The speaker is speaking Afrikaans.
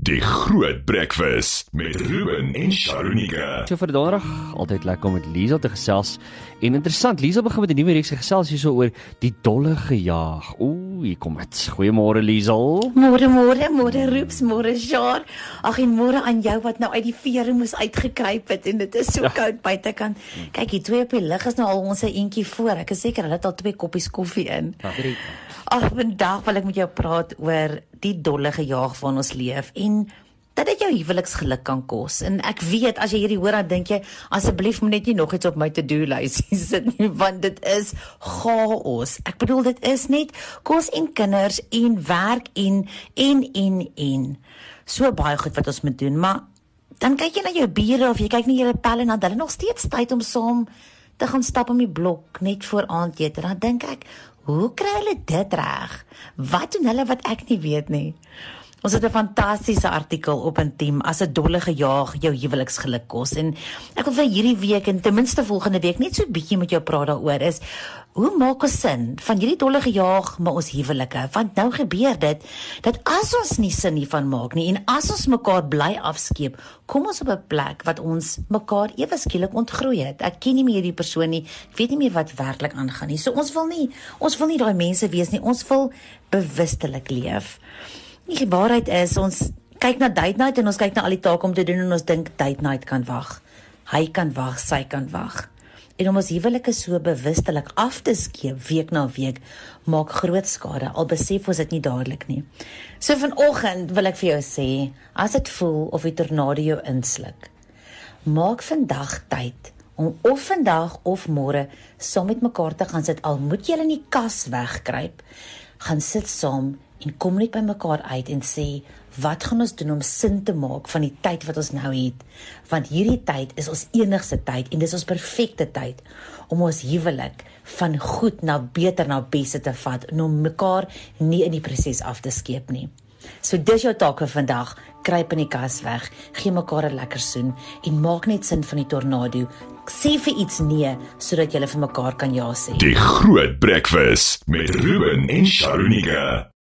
Die Groot Breakfast met Ruben en Sharonika. So vir donderdag, altyd lekker om met Liesel te gesels. En interessant, Liesel begin met 'n nuwe reeks gesels hier so oor die dolle gejaag. Hier kom dit. Goeiemôre Liesel. Môre Roeps, môre Shar. Ag en môre aan jou wat nou uit die vere moes uitgekruip het en dit is so koud buitekant. Kyk, hier twee op die lig is nou al ons 'n eentjie voor. Ek is seker hulle het al 2 koppies koffie in. Ag, vandag wil ek met jou praat oor die dolle gejaag waarin ons leef en dat dit jou huweliksgeluk kan kos. En ek weet, as jy hierdie hoor, dan dink jy, asseblief moet net nie nog iets op my to-do-lys sit nie, want dit is chaos. Ek bedoel, dit is net kos en kinders en werk en. So baie goed wat ons moet doen, maar dan kyk jy na jou bure of jy kyk na julle pelle en dan hulle nog steeds tyd om saam te gaan stap om die blok, net voor aandete. Dan dink ek, hoe kry hulle dit reg? Wat doen hulle wat ek nie weet nie? Ons het 'n fantastiese artikel op Intiem as 'n dolle gejaag jou huweliksgeluk kos. En ek wil vir hierdie week en ten minste volgende week net so 'n bietjie met jou praat daaroor is, hoe maak ons sin van hierdie dolle gejaag met ons huwelike? Want nou gebeur dit, dat as ons nie sin hiervan maak nie, en as ons mekaar bly afskeep, kom ons op 'n plek wat ons mekaar ewe skielik ontgroei het. Ek ken nie meer die persoon nie, ek weet nie meer wat werklik aangaan nie. So ons wil nie daai mense wees nie, ons wil bewustelik leef. Die waarheid is, ons kyk na date night en ons kyk na al die take om te doen en ons dink date night kan wag. Hy kan wag, sy kan wag. En om ons huwelike so bewustelik af te skeep week na week, maak groot skade, al besef ons dit nie dadelik nie. So vanoggend wil ek vir jou sê, as dit voel of die tornado jou insluk, maak vandag tyd om of vandag of môre saam met mekaar te gaan sit, al moet julle in die kas wegkruip, gaan sit saam en kom net by mekaar uit en sê, wat gaan ons doen om sin te maak van die tyd wat ons nou het? Want hierdie tyd is ons enigste tyd en dis ons perfekte tyd om ons huwelik van goed na beter na beste te vat en om mekaar nie in die proses af te skeep nie. So dis jou taak vir vandag, kruip in die kas weg, gee mekaar 'n lekker soen en maak net sin van die tornado. Sê vir iets nee, sodat julle vir mekaar kan ja sê. Die Groot Breakfast met Ruben en Sharonika.